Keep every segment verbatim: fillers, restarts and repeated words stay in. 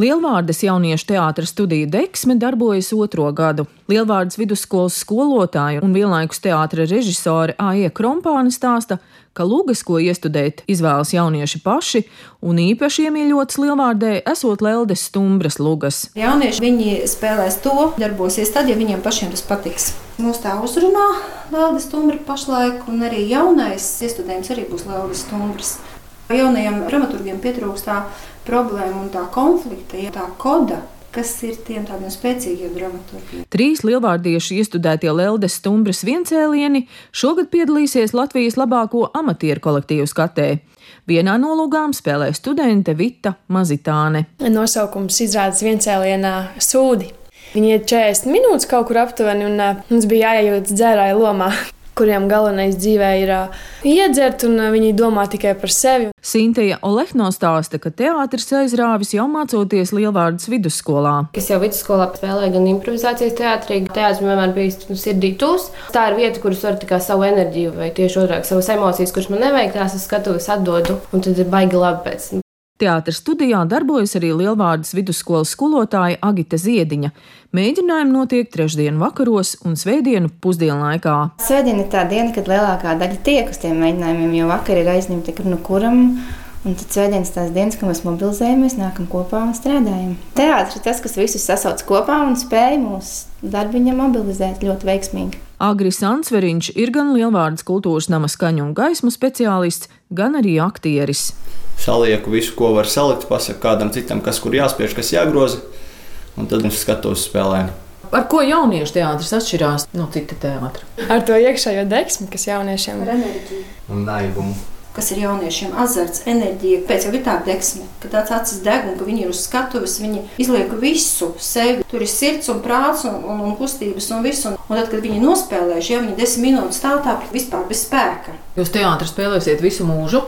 Lielvārdes jauniešu teātra studija Deksme darbojas otro gadu. Lielvārdes vidusskolas skolotāja un vienlaikus teātra režisore Aija Krompāne stāsta, ka lugas, ko iestudēt, izvēlas jaunieši paši, un īpaši iemīļotas Lielvārdē esot Leldes Stumbras lugas. Jaunieši viņi spēlēs to, darbosies tad, ja viņiem pašiem tas patiks. Mūs tā uzrunā Leldes Stumbra pašlaik, un arī jaunais iestudējums arī būs Leldes Stumbras. Jaunajiem dramaturgiem pietrūkst tā problēma un tā konflikta, ja tā koda, kas ir tiem tādiem spēcīgiem dramaturgiem. Trīs lielvārdiešu iestudētie Leldes Stumbras viencēlieni šogad piedalīsies Latvijas labāko amatieru kolektīvu skatē. Vienā no lugām spēlē studente Vita Mazitāne. Nosaukums izrādes viencēlienā Sūdi. Viņi iet četrdesmit minūtes kaut kur aptuveni, un mums bija jājūt dzērāja lomā, kuriem galvenais dzīvē ir uh, iedzert, un uh, viņi domā tikai par sevi. Sinteja Olehno stāsta, ka teātris aizrāvis jau mācoties Lielvārdes vidusskolā. Es jau vidusskolā spēlēju gan improvizācijas teātrī, teātris vienmēr bijis sirdī tūs. Tā ir vieta, kur es varu tikai savu enerģiju vai tieši otrāk savas emocijas, kuras man nevajag, tās es skatuves atdodu, un tad ir baigi labi pēc. Teātra studijā darbojas arī Lielvārdes vidusskolas skolotāja Agita Ziediņa. Mēģinājumi notiek trešdienu vakaros un svētdienu pusdienlaikā. Svētdiena ir tā diena, kad lielākā daļa tiek uz tiem mēģinājumiem, jo vakar ir aizņemti kur nu kuram. Un tad svētdienas tās dienas, kad mēs mobilizējamies, nākam kopā un strādājam. Teātris ir tas, kas visus sasauc kopā un spēj mūsu darbiņa mobilizēt ļoti veiksmīgi. Agris Ansveriņš ir gan Lielvārdes kultūras nama skaņu un gaismu speciālists, gan arī aktieris. Salieku visu, ko var salikt, pasaku kādam citam, kas kur jāspiež, kas jāgroza, un tad viņš skatos spēlē. Ar ko jauniešu teātris atšķirās no cita teātra? Ar to iekšējo deksmi, kas jauniešiem ir enerģija. Un naivumu. Kas ir jauniešiem azarts, enerģija, pēc jau ir tā deksme, ka tāds acis deg un ka viņi ir uz skatuves, viņi izliek visu sevi. Tur ir sirds un prāts un, un, un kustības un visu. Un, un tad, kad viņi nospēlējuši, ja viņi desmit minūtes stāv tā vispār bez spēka. Jūs teātri spēlēsiet visu mūžu?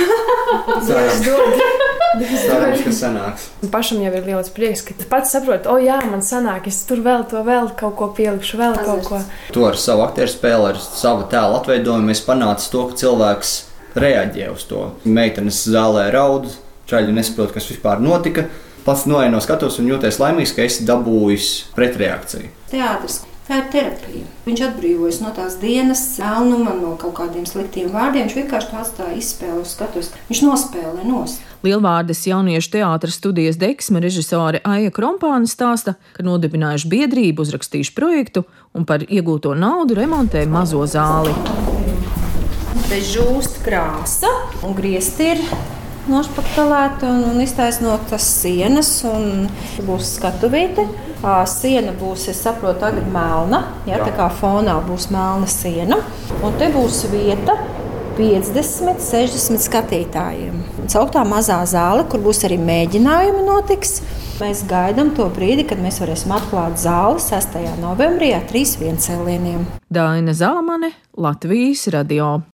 Cerams, Cerams, ka sanāks. Pašam jau ir liels prieks, ka pats saprot, o jā, man sanāk, es tur vēl to vēl kaut ko pielikšu, vēl azarts. Kaut ko. To ar savu aktieru spēli, ar savu tēlu atveidojumu mēs panāca to, ka cilvēks reaģē uz to. Meitenes zālē raud, čaļi nesaprot, kas vispār notika. Pats noej no skatuves un jūties laimīgs, ka esi dabūjis pretreakciju. Teātris, tā ir terapija. Viņš atbrīvojas no tās dienas ēnuma, no kaut kādiem sliktiem vārdiem. Viņš vienkārši to atstāja izspēli uz skatuves. Viņš nospēlē nost. Lielvārdes jauniešu teātra studijas Deksme režisore Aija Krompāne stāsta, ka nodibinājuši biedrību, uzrakstījuši projektu un par iegūto naudu remontē mazo zāli. Te žūst krāsa un griezti ir nošpaktalēta un, un iztaisnotas sienas un būs skatuvīte. Siena būs, es saprotu, tagad melna, ja, tā kā fonā būs melna siena. Un te būs vieta piecdesmit, sešdesmit skatītājiem. Cauktā mazā zāle, kur būs arī mēģinājumi notiks. Mēs gaidām to brīdi, kad mēs varēsim atklāt zāli sestajā novembrī ar trīs viencēlieniem. Daina Zalamane, Latvijas radio.